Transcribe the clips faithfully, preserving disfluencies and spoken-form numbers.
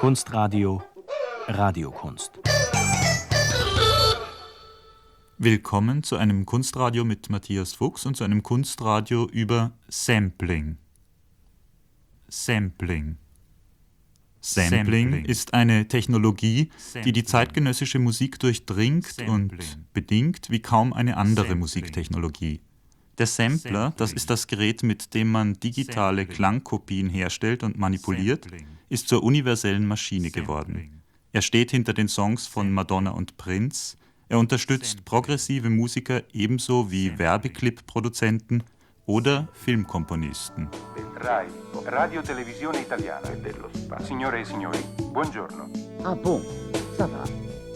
Kunstradio Radiokunst. Willkommen zu einem Kunstradio mit Matthias Fuchs und zu einem Kunstradio über Sampling. Sampling. Sampling, Sampling ist eine Technologie, Sampling. die die zeitgenössische Musik durchdringt Sampling. und bedingt wie kaum eine andere Sampling. Musiktechnologie. Der Sampler, Sampling. das ist das Gerät, mit dem man digitale Sampling. Klangkopien herstellt und manipuliert, Sampling. ist zur universellen Maschine Sampling. geworden. Er steht hinter den Songs von Madonna und Prince. Er unterstützt Sampling. progressive Musiker ebenso wie Sampling. Werbeclip-Produzenten oder Filmkomponisten. Rai, Radio Televisione Italiana e dello spazio. Signore e signori, buongiorno. Ah bon, ça va.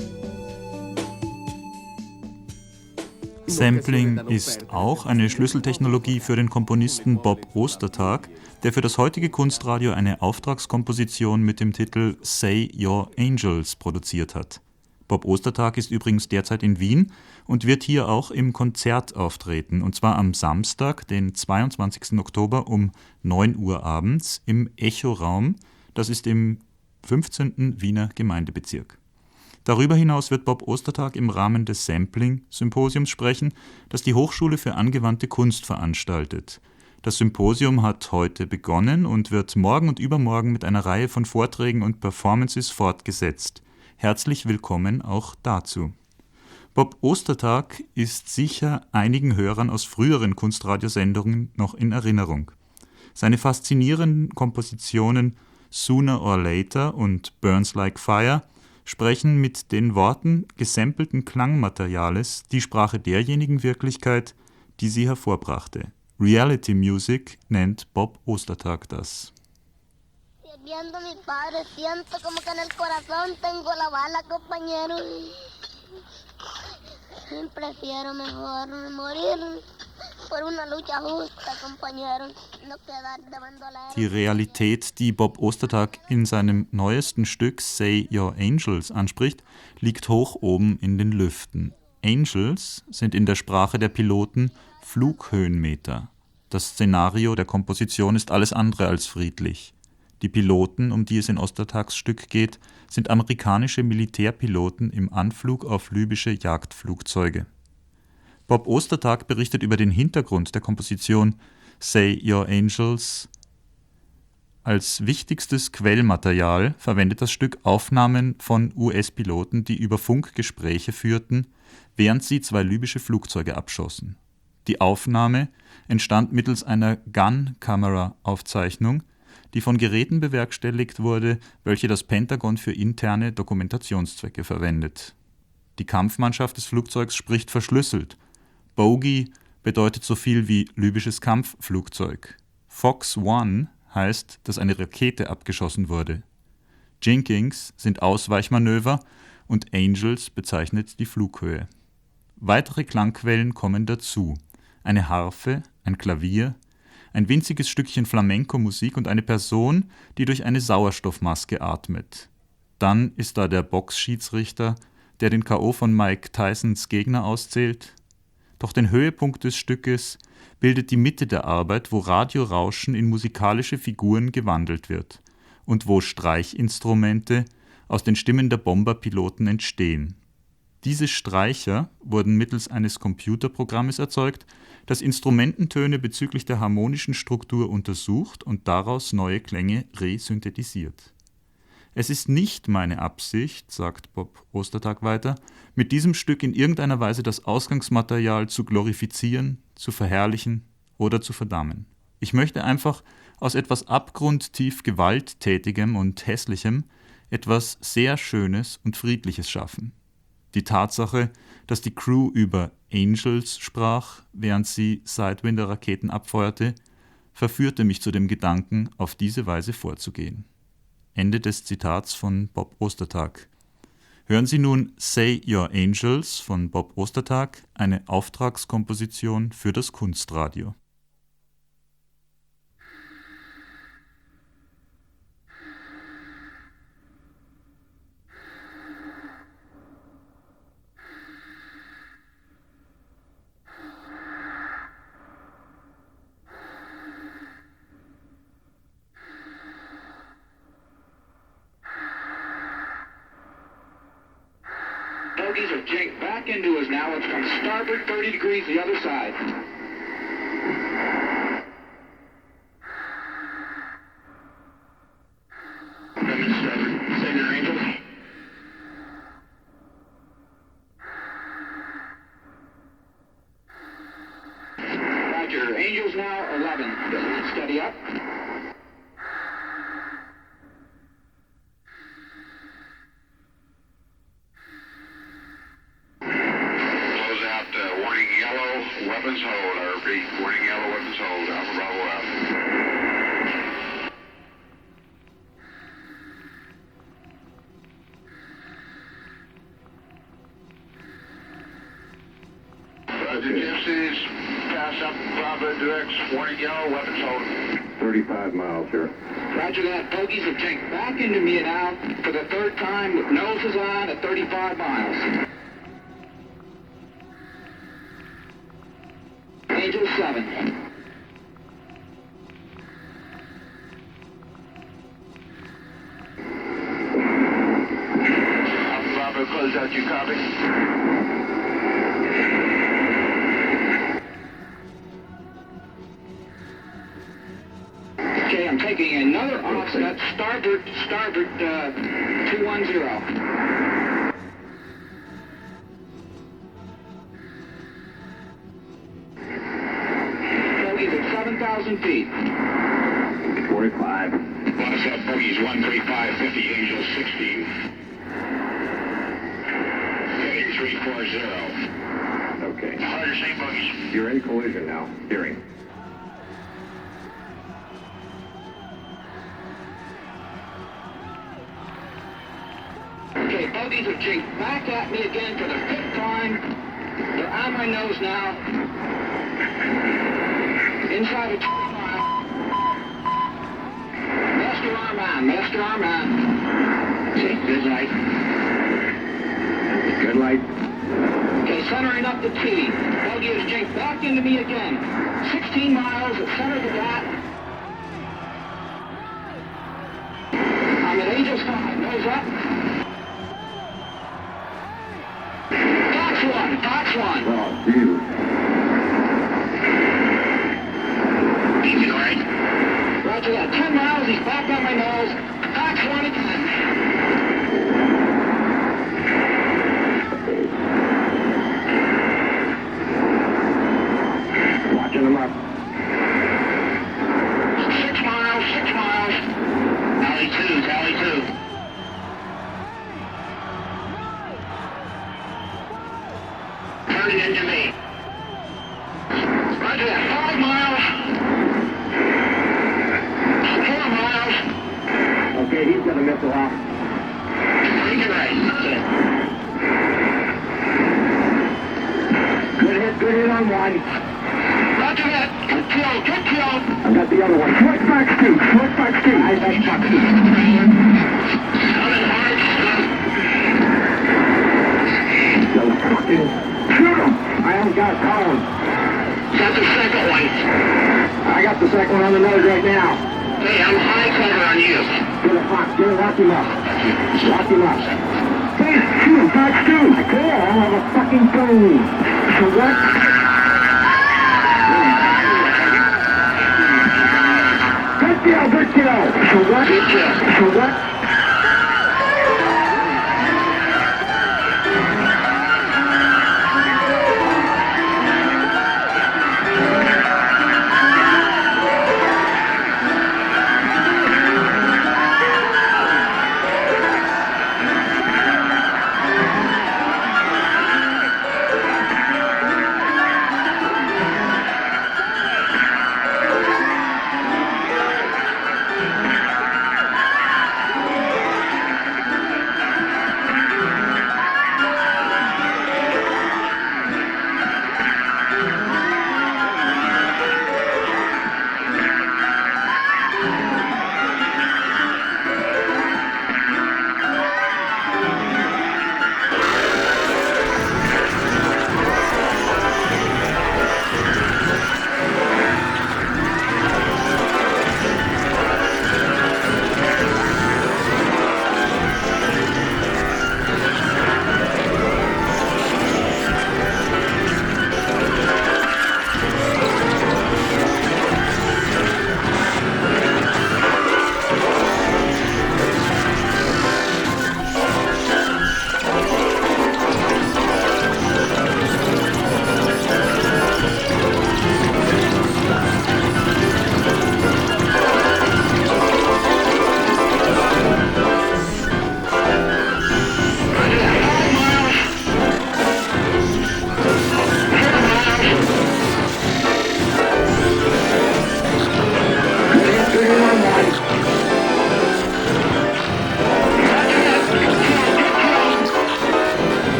Sampling ist auch eine Schlüsseltechnologie für den Komponisten Bob Ostertag, der für das heutige Kunstradio eine Auftragskomposition mit dem Titel Say Your Angels produziert hat. Bob Ostertag ist übrigens derzeit in Wien und wird hier auch im Konzert auftreten, und zwar am Samstag, den zweiundzwanzigsten Oktober um neun Uhr abends im Echo-Raum, das ist im fünfzehnten Wiener Gemeindebezirk. Darüber hinaus wird Bob Ostertag im Rahmen des Sampling-Symposiums sprechen, das die Hochschule für angewandte Kunst veranstaltet. Das Symposium hat heute begonnen und wird morgen und übermorgen mit einer Reihe von Vorträgen und Performances fortgesetzt. Herzlich willkommen auch dazu. Bob Ostertag ist sicher einigen Hörern aus früheren Kunstradiosendungen noch in Erinnerung. Seine faszinierenden Kompositionen Sooner or Later und Burns Like Fire sprechen mit den Worten gesampelten Klangmateriales die Sprache derjenigen Wirklichkeit, die sie hervorbrachte. Reality Music nennt Bob Ostertag das. Viendo a mi padre, siento como que en el corazón tengo la bala, compañero. Prefiero mejor morir por una lucha justa, compañero, no quedar de bandolero. Die Realität, die Bob Ostertag in seinem neuesten Stück Say Your Angels anspricht, liegt hoch oben in den Lüften. Angels sind in der Sprache der Piloten Flughöhenmeter. Das Szenario der Komposition ist alles andere als friedlich. Die Piloten, um die es in Ostertags Stück geht, sind amerikanische Militärpiloten im Anflug auf libysche Jagdflugzeuge. Bob Ostertag berichtet über den Hintergrund der Komposition Say Your Angels. Als wichtigstes Quellmaterial verwendet das Stück Aufnahmen von U S-Piloten, die über Funk Gespräche führten, während sie zwei libysche Flugzeuge abschossen. Die Aufnahme entstand mittels einer Gun-Camera-Aufzeichnung, die von Geräten bewerkstelligt wurde, welche das Pentagon für interne Dokumentationszwecke verwendet. Die Kampfmannschaft des Flugzeugs spricht verschlüsselt. Bogey bedeutet so viel wie libysches Kampfflugzeug. Fox One heißt, dass eine Rakete abgeschossen wurde. Jinkings sind Ausweichmanöver und Angels bezeichnet die Flughöhe. Weitere Klangquellen kommen dazu. Eine Harfe, ein Klavier, ein winziges Stückchen Flamenco-Musik und eine Person, die durch eine Sauerstoffmaske atmet. Dann ist da der Boxschiedsrichter, der den K O von Mike Tysons Gegner auszählt. Doch den Höhepunkt des Stückes bildet die Mitte der Arbeit, wo Radiorauschen in musikalische Figuren gewandelt wird und wo Streichinstrumente aus den Stimmen der Bomberpiloten entstehen. Diese Streicher wurden mittels eines Computerprogrammes erzeugt, das Instrumententöne bezüglich der harmonischen Struktur untersucht und daraus neue Klänge resynthetisiert. Es ist nicht meine Absicht, sagt Bob Ostertag weiter, mit diesem Stück in irgendeiner Weise das Ausgangsmaterial zu glorifizieren, zu verherrlichen oder zu verdammen. Ich möchte einfach aus etwas abgrundtief Gewalttätigem und Hässlichem etwas sehr Schönes und Friedliches schaffen. Die Tatsache, dass die Crew über Angels sprach, während sie Sidewinder-Raketen abfeuerte, verführte mich zu dem Gedanken, auf diese Weise vorzugehen. Ende des Zitats von Bob Ostertag. Hören Sie nun Say Your Angels von Bob Ostertag, eine Auftragskomposition für das Kunstradio. bogies are jinked back into us now. It's from starboard thirty degrees the other side. Send your angels. Roger, angels now eleven. Steady up. Close out, uh, warning yellow, weapons hold. I repeat, warning yellow, weapons hold. Alpha Bravo out. Roger, Gypsies, pass up Bravo directs, warning yellow, weapons hold. thirty-five miles here. Roger that. Bogies have jinked back into me now for the third time with noses on at thirty-five miles. Angel seven. Alpha Bravo, close out, you copy? Okay, I'm taking another offset, starboard, starboard, uh, two one zero. Bogies at seven thousand feet. forty-five. Bonus up, bogies one three five fifty, Angel sixteen. Heading three four zero. Okay. Roger, same bogies. You're in collision now. Hearing. Okay, bogies have jinked back at me again for the fifth time. They're on my nose now. Inside of twenty miles. Master arm on, master arm on. See, good light. Good light. Okay, centering up the T. Bogey has jinked back into me again. sixteen miles at center of the dot. I'm at Angels five, nose up. Fox one, Fox one. Oh, Jesus. Easy, all right? Roger that. ten miles, he's back on my nose. Fox one again. Watching them up. Six miles, six miles. Alley two, alley two. Turn it into me. Roger that. Five miles. Four miles. Okay, he's got a missile off. Take it right. That's it. Good hit, good hit on one. Roger that. Good kill, good kill. I've got the other one. Short box two, short box two. I got box two. Coming hard. So fucking shoot him. I haven't got a cone. Got the second one. I got the second one on the nose right now. Hey, I'm high cover on you. Get a fox, get a lock him up. Lock him up. Hey, shoot him, fox two. I could, I don't have a fucking cone. So what? Good kill, good kill. So what? Good kill. So what?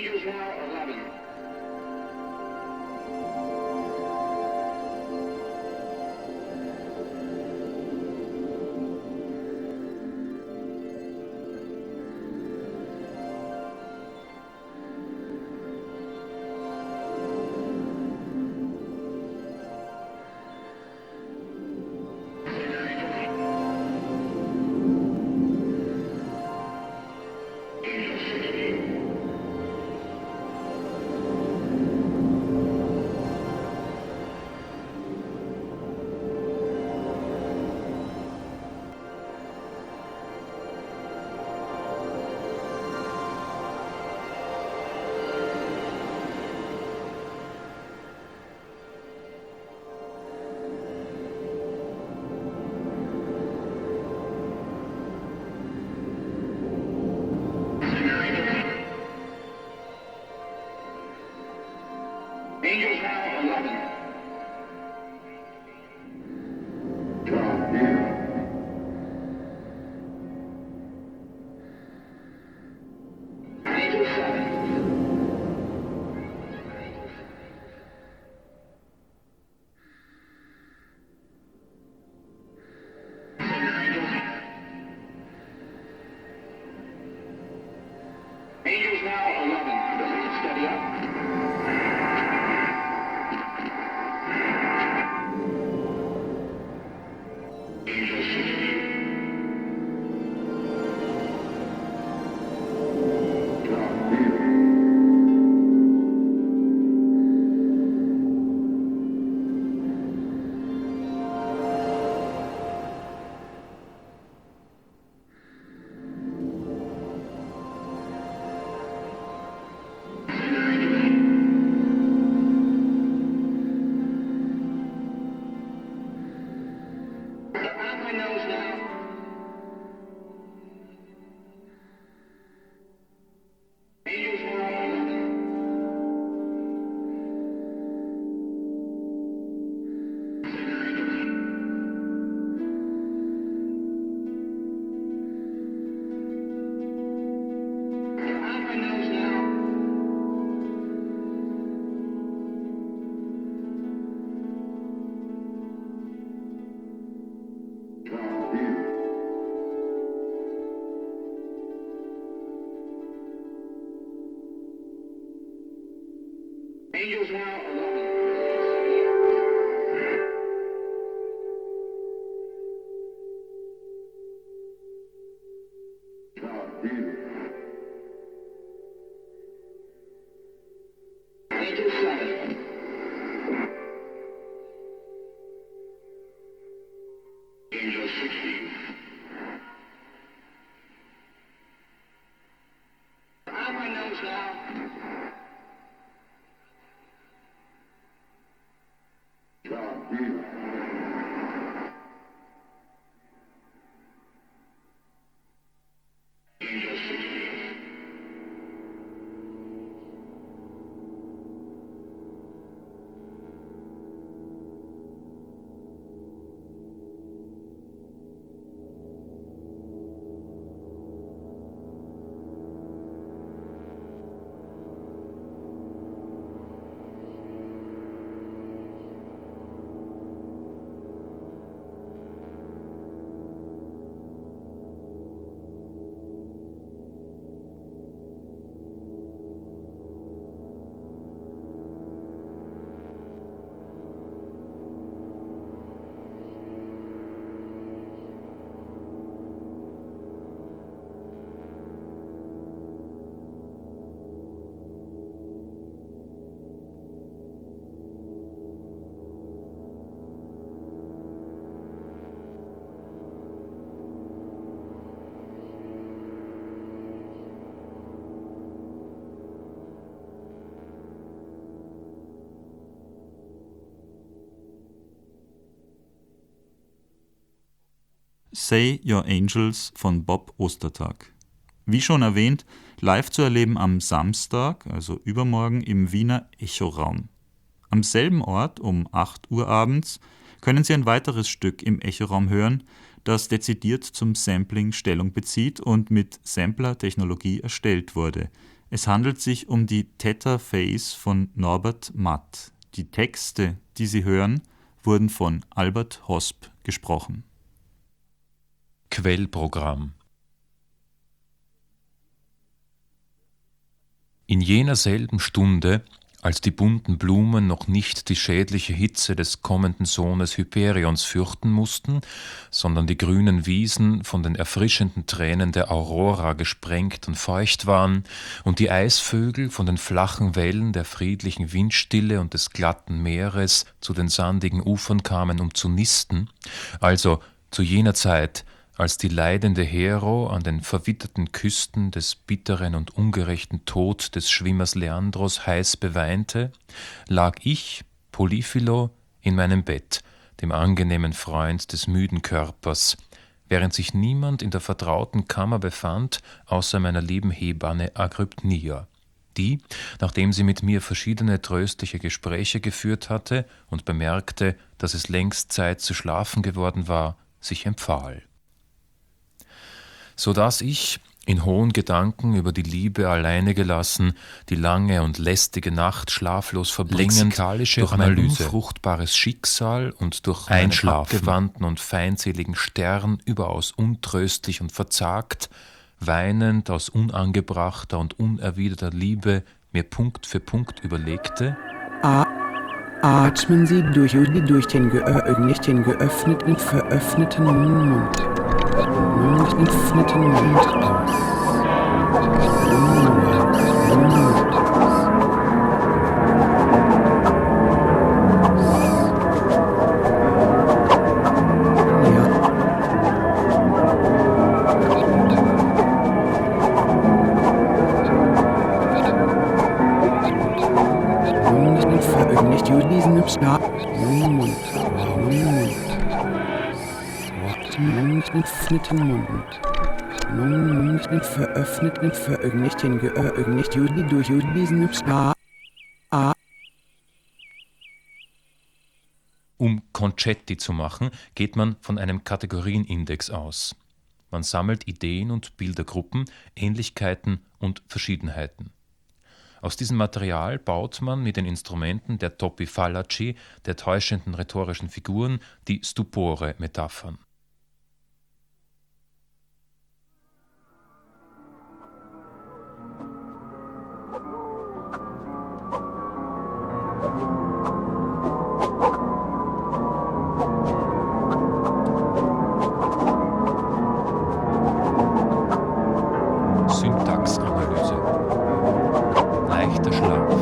Angels now eleven. Angels now eleven. Draw near. Angels seven. Angels now eleven. The lead steady up. Angels now eleven. Angels seven. Angels sixteen. On my nose now. Say Your Angels von Bob Ostertag. Wie schon erwähnt, live zu erleben am Samstag, also übermorgen, im Wiener Echoraum. Am selben Ort um acht Uhr abends können Sie ein weiteres Stück im Echoraum hören, das dezidiert zum Sampling Stellung bezieht und mit Sampler-Technologie erstellt wurde. Es handelt sich um die Theta Phase von Norbert Matt. Die Texte, die Sie hören, wurden von Albert Hosp gesprochen. Quellprogramm. In jener selben Stunde, als die bunten Blumen noch nicht die schädliche Hitze des kommenden Sohnes Hyperions fürchten mussten, sondern die grünen Wiesen von den erfrischenden Tränen der Aurora gesprengt und feucht waren und die Eisvögel von den flachen Wellen der friedlichen Windstille und des glatten Meeres zu den sandigen Ufern kamen, um zu nisten, also zu jener Zeit, als die leidende Hero an den verwitterten Küsten des bitteren und ungerechten Tod des Schwimmers Leandros heiß beweinte, lag ich, Polyphilo, in meinem Bett, dem angenehmen Freund des müden Körpers, während sich niemand in der vertrauten Kammer befand, außer meiner lieben Hebamme Agrypnia, die, nachdem sie mit mir verschiedene tröstliche Gespräche geführt hatte und bemerkte, dass es längst Zeit zu schlafen geworden war, sich empfahl. So dass ich, in hohen Gedanken über die Liebe alleine gelassen, die lange und lästige Nacht schlaflos verbringend, durch mein unfruchtbares Schicksal und durch einen abgewandten und feindseligen Stern überaus untröstlich und verzagt, weinend aus unangebrachter und unerwiderter Liebe mir Punkt für Punkt überlegte: Atmen Sie durch, durch den, geö nicht den geöffneten, veröffneten Mund. Mund, geöffneten Mund aus. Mund, Mund. Nicht diesen im Schlaf. Mund, Mund. Mund, geöffneten Mund. Mund, veröffneten, veröffentlicht, den geöffnet, Juli durch diesen im Schlaf. Um Concetti zu machen, geht man von einem Kategorienindex aus. Man sammelt Ideen und Bildergruppen, Ähnlichkeiten und Verschiedenheiten. Aus diesem Material baut man mit den Instrumenten der Toppi Fallaci, der täuschenden rhetorischen Figuren, die Stupore-Metaphern. Syntaxanalyse. Leichter Schlaf.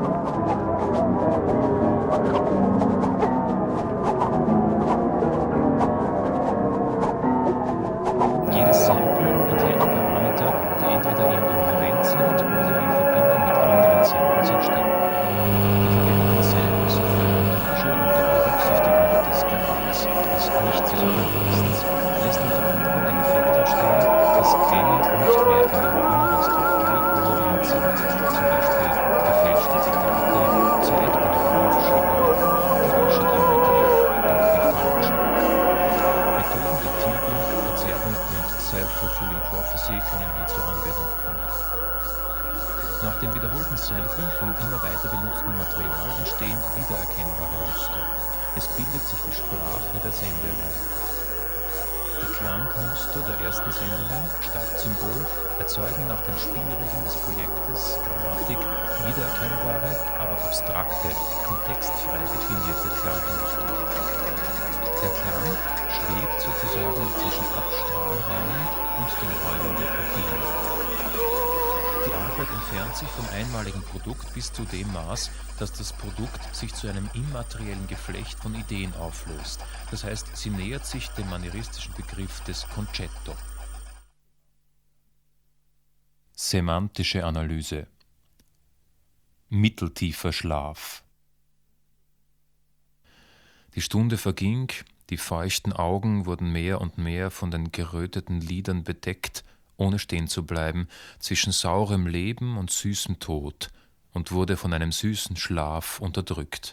Jedes Sample enthält Parameter, die entweder inhärent sind oder in Verbindung mit anderen Samples entstehen. Die Verwendung von Samples für Montage unter Berücksichtigung des Grades des Nicht-Zusammenpassens lässt unter anderem den Effekt entstehen, dass Klänge nicht mehr in ihrer inneren Struktur kohärent sind, zum Beispiel gefälschte Zitate, Zeit- und Raumverschiebungen, falsche Geometrie, Toppi Fallaci. Methoden der Tilgung, Verzerrung und Self-Fulfilling Prophecy können hier zur Anwendung kommen. Nach dem wiederholten Samplen von immer weiter benutztem Material entstehen wiedererkennbare Muster. Es bildet sich die Sprache der Sendereihe. Die Klangmuster der ersten Sendungen, Startsymbol, erzeugen nach den Spielregeln des Projektes Grammatik wiedererkennbare, aber abstrakte, kontextfrei definierte Klangmuster. Der Klang schwebt sozusagen zwischen Abstrahlraum und den Räumen der Kopien. Die Arbeit entfernt sich vom einmaligen Produkt bis zu dem Maß, dass das Produkt sich zu einem immateriellen Geflecht von Ideen auflöst. Das heißt, sie nähert sich dem manieristischen Begriff des Concetto. Semantische Analyse. Mitteltiefer Schlaf. Die Stunde verging, die feuchten Augen wurden mehr und mehr von den geröteten Lidern bedeckt, ohne stehen zu bleiben, zwischen saurem Leben und süßem Tod, und wurde von einem süßen Schlaf unterdrückt.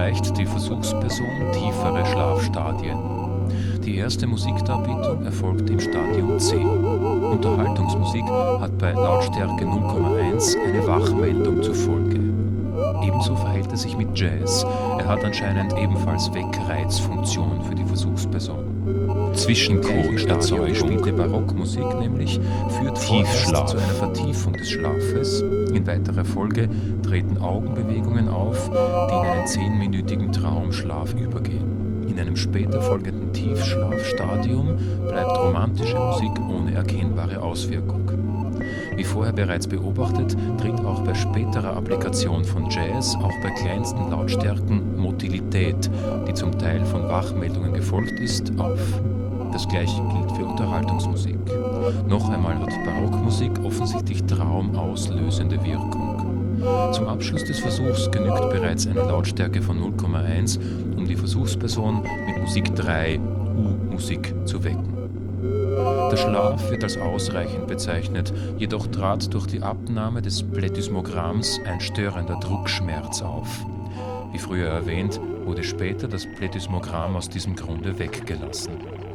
erreicht die Versuchsperson tiefere Schlafstadien. Die erste Musikdarbietung erfolgt im Stadium C. Unterhaltungsmusik hat bei Lautstärke null Komma eins eine Wachmeldung zur Folge. Ebenso verhält es sich mit Jazz. Er hat anscheinend ebenfalls Weckreizfunktion für die Versuchsperson. Zwischen Stadium spielt die Barockmusik nämlich, führt Tiefschlaf zu einer Vertiefung des Schlafes. In weiterer Folge treten Augenbewegungen auf, die in einen zehnminütigen Traumschlaf übergehen. In einem später folgenden Tiefschlafstadium bleibt romantische Musik ohne erkennbare Auswirkung. Wie vorher bereits beobachtet, tritt auch bei späterer Applikation von Jazz, auch bei kleinsten Lautstärken, Motilität, die zum Teil von Wachmeldungen gefolgt ist, auf. Das gleiche gilt für Unterhaltungsmusik. Noch einmal hat Barockmusik offensichtlich traumauslösende Wirkung. Zum Abschluss des Versuchs genügt bereits eine Lautstärke von null Komma eins, um die Versuchsperson mit Musik drei, U-Musik, zu wecken. Der Schlaf wird als ausreichend bezeichnet, jedoch trat durch die Abnahme des Plethysmogramms ein störender Druckschmerz auf. Wie früher erwähnt, wurde später das Plethysmogramm aus diesem Grunde weggelassen.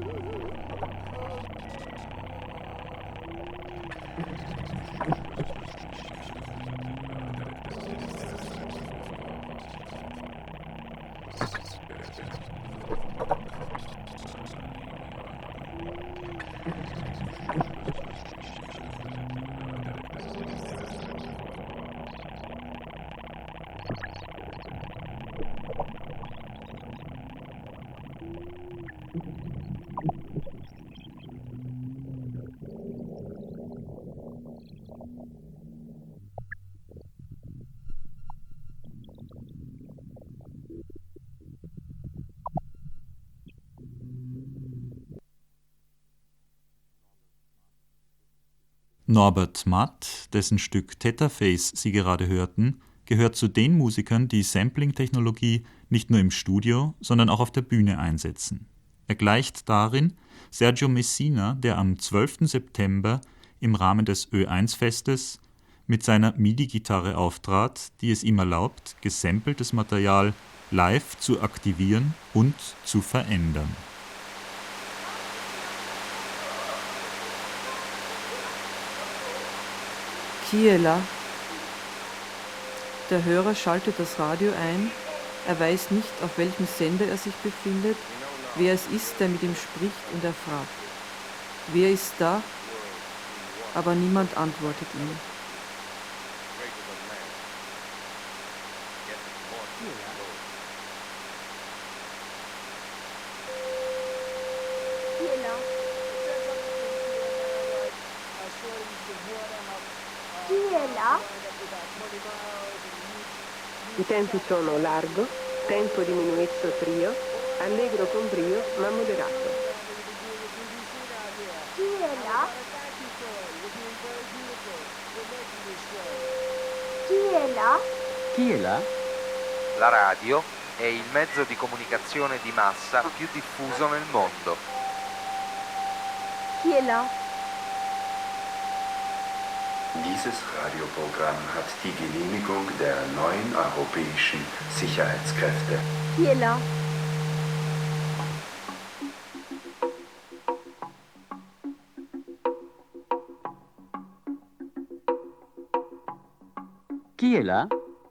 Norbert Matt, dessen Stück Thetaface Sie gerade hörten, gehört zu den Musikern, die Sampling-Technologie nicht nur im Studio, sondern auch auf der Bühne einsetzen. Er gleicht darin Sergio Messina, der am zwölften September im Rahmen des Ö eins Festes mit seiner MIDI-Gitarre auftrat, die es ihm erlaubt, gesampeltes Material live zu aktivieren und zu verändern. Kiela. Der Hörer schaltet das Radio ein, er weiß nicht, auf welchem Sender er sich befindet, wer es ist, der mit ihm spricht, und er fragt: Wer ist da? Aber niemand antwortet ihm. I tempi sono largo, tempo diminuito trio, allegro con brio ma moderato. Chi è là? Chi è là? Chi è là? La radio è il mezzo di comunicazione di massa più diffuso nel mondo. Chi è là? Dieses Radioprogramm hat die Genehmigung der neuen europäischen Sicherheitskräfte. Chi è là? Chi è là?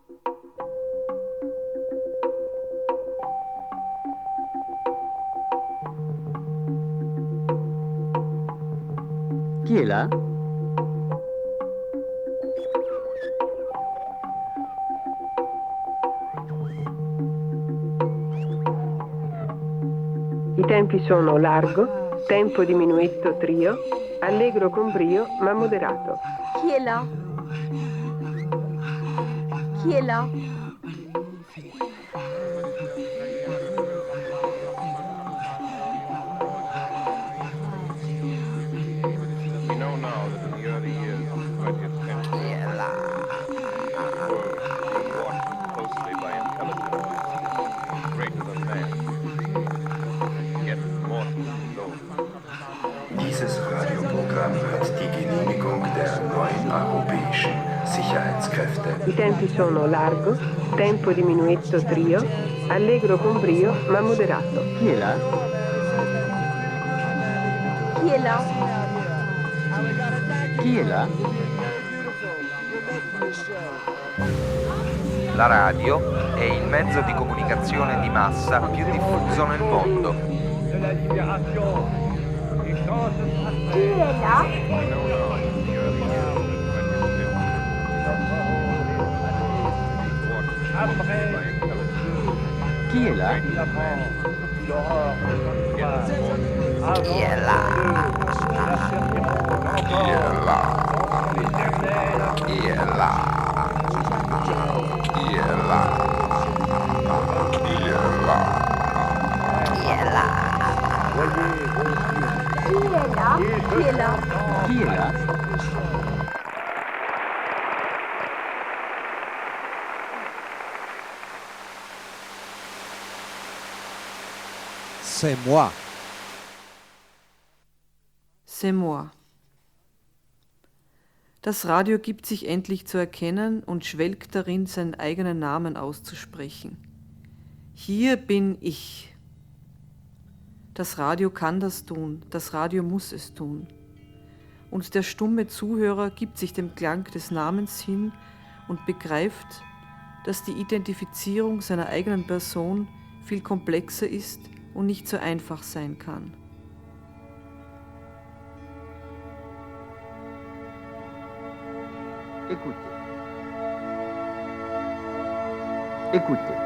Chi è là? I tempi sono largo, tempo diminuito trio, allegro con brio ma moderato. Chi è là? Chi è là? We know now that in the early years of the twentieth century, the world was watched closely by intelligence greater than man. Dieses Radioprogramm hat die Genehmigung der neuen europäischen Sicherheitskräfte. I tempi sono largo, tempo diminuito trio, allegro con brio ma moderato. Chi è là? Chi è là? Chi è là? La radio è il mezzo di comunicazione di massa più diffuso nel mondo. Chi è là? Chi è là? Chi è là? Chi è là? Chi è là? Chi è là? Chi è là? Chi è là? Chi è là? Chi è là? Chi è là? C'est moi. C'est moi. Das Radio gibt sich endlich zu erkennen und schwelgt darin, seinen eigenen Namen auszusprechen. Hier bin ich. Das Radio kann das tun, das Radio muss es tun. Und der stumme Zuhörer gibt sich dem Klang des Namens hin und begreift, dass die Identifizierung seiner eigenen Person viel komplexer ist und nicht so einfach sein kann. Écoutez. Écoutez.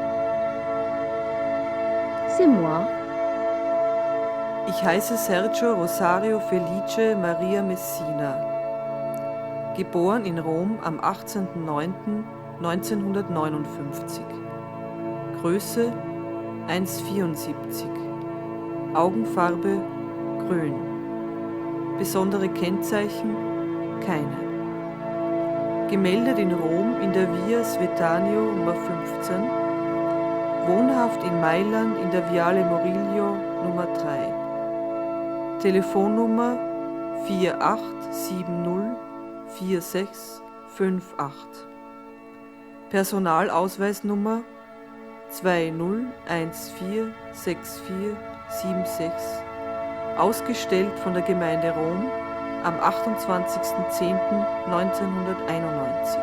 C'est moi. Ich heiße Sergio Rosario Felice Maria Messina, geboren in Rom am achtzehnten neunten neunzehnhundertneunundfünfzig. Größe eins Komma vierundsiebzig. Augenfarbe grün. Besondere Kennzeichen keine. Gemeldet in Rom in der Via Svetanio Nummer fünfzehn. Wohnhaft in Mailand in der Viale Murillo Nummer drei. Telefonnummer vier acht sieben null vier sechs fünf acht. Personalausweisnummer zwei null eins vier sechs vier sieben sechs. Ausgestellt von der Gemeinde Rom am achtundzwanzigsten zehnten neunzehnhunderteinundneunzig.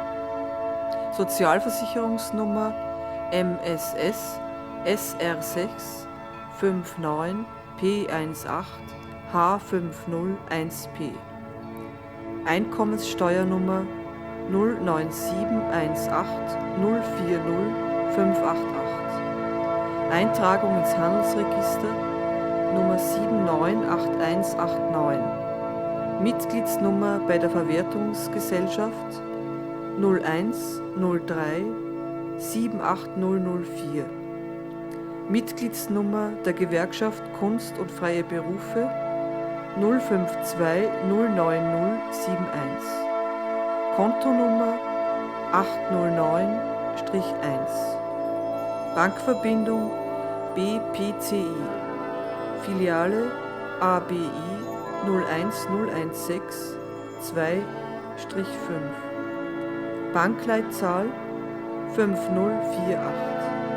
Sozialversicherungsnummer M S S S R sechs fünf neun P acht H fünf null eins P. Einkommenssteuernummer null neun sieben eins acht null vier null fünf acht acht. Eintragung ins Handelsregister Nummer sieben neun acht eins acht neun. Mitgliedsnummer bei der Verwertungsgesellschaft null eins null drei sieben acht null null vier. Mitgliedsnummer der Gewerkschaft Kunst und Freie Berufe null fünf zwei null neun null sieben eins. Kontonummer acht null neun eins. Bankverbindung B P C I. Filiale A B I null eins null eins sechs zwei fünf. Bankleitzahl fünf null vier acht.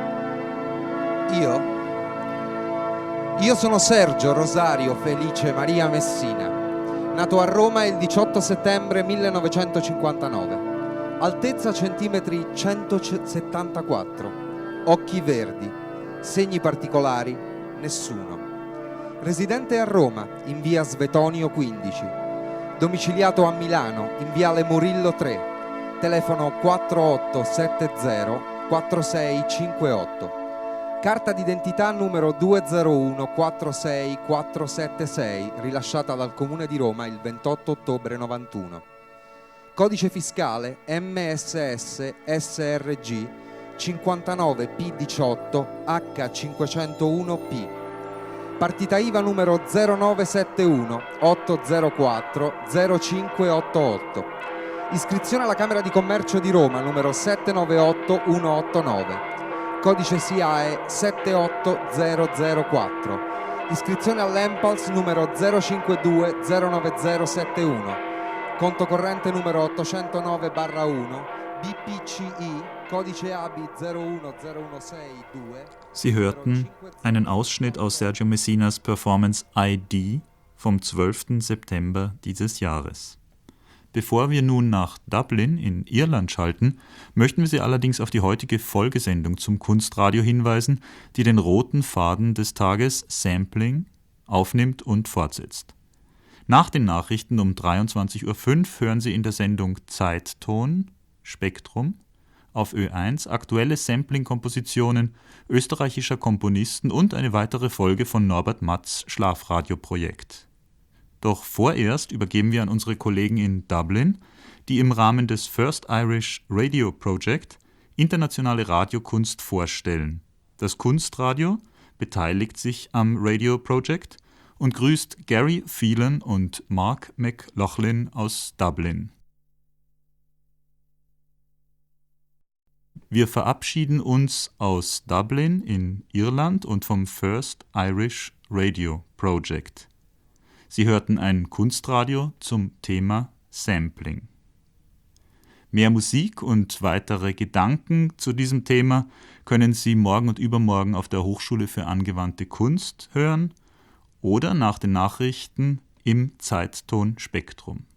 Io? Io sono Sergio Rosario Felice Maria Messina, nato a Roma il diciotto settembre millenovecentocinquantanove, altezza centimetri centosettantaquattro, occhi verdi, segni particolari, nessuno. Residente a Roma, in via Svetonio quindici, domiciliato a Milano, in viale Murillo tre, telefono quattro otto sette zero quattro sei cinque otto. Carta d'identità numero due zero uno quattro sei quattro sette sei, rilasciata dal Comune di Roma il ventotto ottobre novantuno. Codice fiscale M S S S R G cinquantanove P diciotto H cinquecentouno P. Partita I V A numero zero nove sette uno otto zero quattro zero cinque otto otto. Iscrizione alla Camera di Commercio di Roma numero sette nove otto uno otto nove. Codice S I A E sette otto zero zero quattro. Iscrizione all'Empals numero zero cinque due zero nove zero sette uno. Conto corrente numero ottocentonove uno B P C I, Codice A B zero uno zero uno sei due. Sie hörten einen Ausschnitt aus Sergio Messinas Performance I D vom zwölften September dieses Jahres. Bevor wir nun nach Dublin in Irland schalten, möchten wir Sie allerdings auf die heutige Folgesendung zum Kunstradio hinweisen, die den roten Faden des Tages Sampling aufnimmt und fortsetzt. Nach den Nachrichten um dreiundzwanzig Uhr fünf hören Sie in der Sendung Zeitton Spektrum auf Ö eins aktuelle Sampling-Kompositionen österreichischer Komponisten und eine weitere Folge von Norbert Matz' Schlafradio-Projekt. Doch vorerst übergeben wir an unsere Kollegen in Dublin, die im Rahmen des First Irish Radio Project internationale Radiokunst vorstellen. Das Kunstradio beteiligt sich am Radio Project und grüßt Gary Phelan und Mark McLaughlin aus Dublin. Wir verabschieden uns aus Dublin in Irland und vom First Irish Radio Project. Sie hörten ein Kunstradio zum Thema Sampling. Mehr Musik und weitere Gedanken zu diesem Thema können Sie morgen und übermorgen auf der Hochschule für angewandte Kunst hören oder nach den Nachrichten im Zeitton Spektrum.